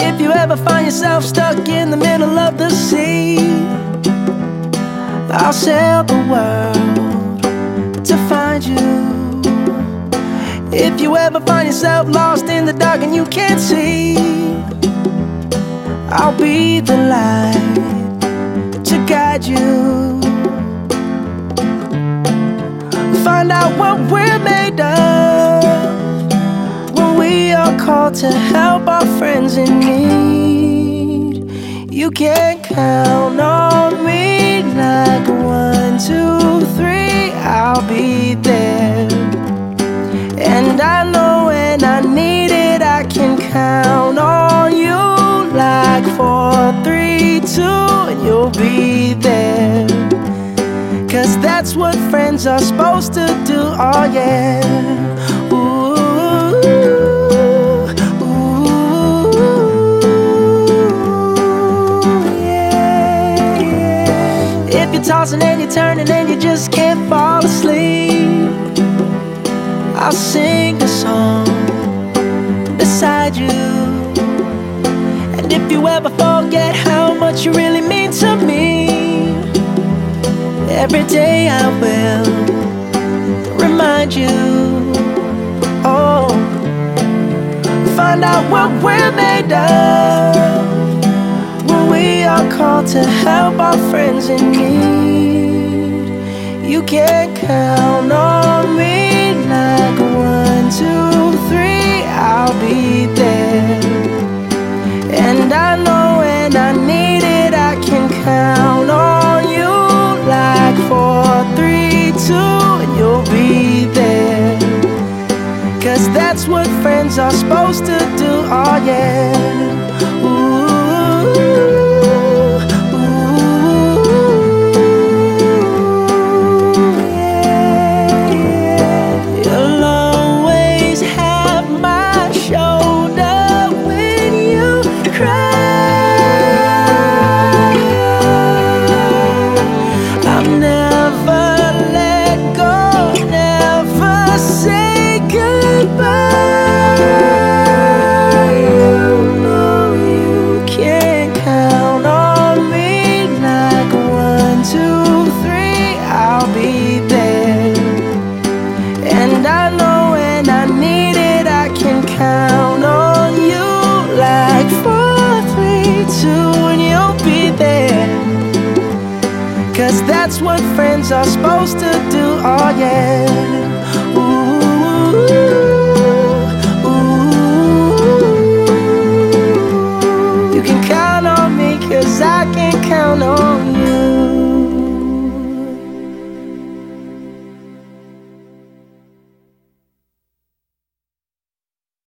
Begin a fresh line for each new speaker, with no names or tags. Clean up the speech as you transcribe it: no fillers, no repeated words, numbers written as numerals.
If you ever find yourself stuck in the middle of the sea, I'll sail the world to find you. If you ever find yourself lost in the dark and you can't see, I'll be the light to guide you. Find out what we're made of when we are called to help our friends in need. You can count on me like 1, 2, 3, I'll be there. And I know when I need it, I can count on you like 4, 3, 2, and you'll be there. 'Cause that's what friends are supposed to do, oh yeah. Ooh, ooh, yeah, yeah. If you're tossing and you're turning and you just can't fall asleep, I'll sing a song beside you. And if you ever forget how much you really mean to me, every day I will remind you. Oh, find out what we're made of when we are called to help our friends in need. You can count on me like 1, 2, 3, I'll be there. And I know when I need it, I can count on you like 4, 3, 2, and you'll be there. 'Cause that's what friends are supposed to do, oh yeah. Ooh, ooh, yeah, yeah. You'll always have my shoulder when you cry. Count on you like 4, 3, 2, and you'll be there. 'Cause that's what friends are supposed to do, oh yeah. Ooh, ooh. You can count on me 'cause I can count on you.